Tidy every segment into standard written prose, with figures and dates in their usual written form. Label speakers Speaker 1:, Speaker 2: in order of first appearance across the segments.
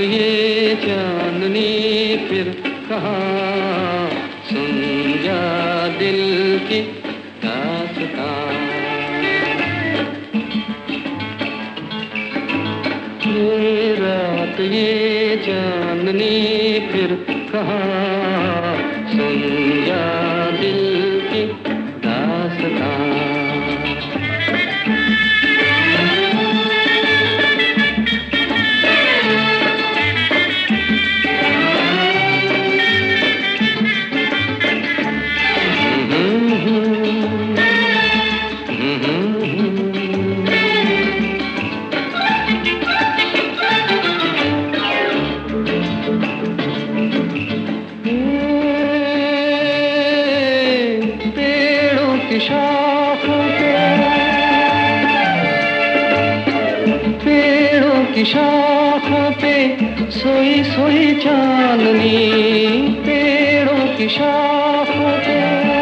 Speaker 1: ये चांदनी फिर कहाँ, सुन जा दिल की दास्तां। ये रात ये चांदनी फिर कहाँ, सुन जा दिल की दास्तां। पेड़ों की शाखों पे सोई सोई चांदनी, पेड़ों की शाखों पे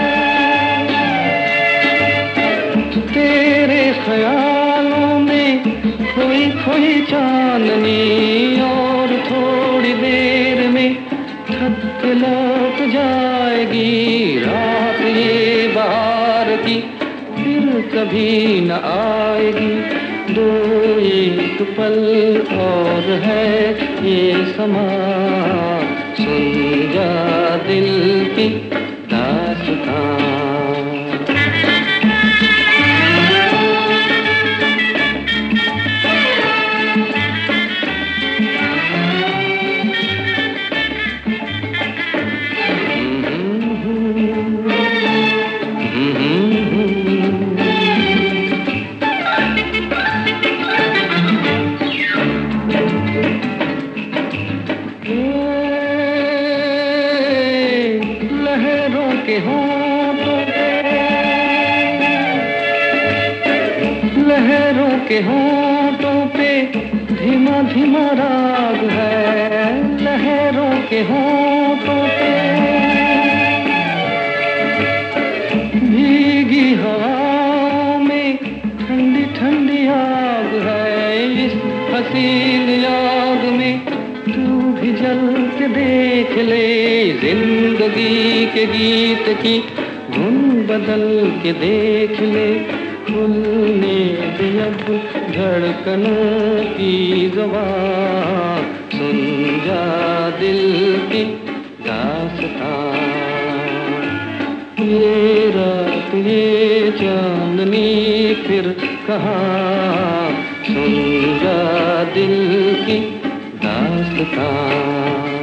Speaker 1: तेरे ख्यालों में खोई खोई चांदनी। और थोड़ी देर में थक लौट जाएगी रात ये बहार की, फिर कभी न आएगी। दो एक पल और है ये समा, सुन जा दिल की दास्तां। लहरों के होंठों पे, लहरों के होंठों पे धीमा धीमा राग है। लहरों के होंठों पे भीगी हवाओं में ठंडी ठंडी आग है। इस हसीन आग में तू भी जल के देख ले, जिंदगी के गीत की धुन बदल के देख ले। खुलने दे अब धड़कनों की ज़ुबां, सुन जा दिल की दास्तां। ये रात ये चांदनी फिर कहाँ, सुन जा दिल की दास्तां।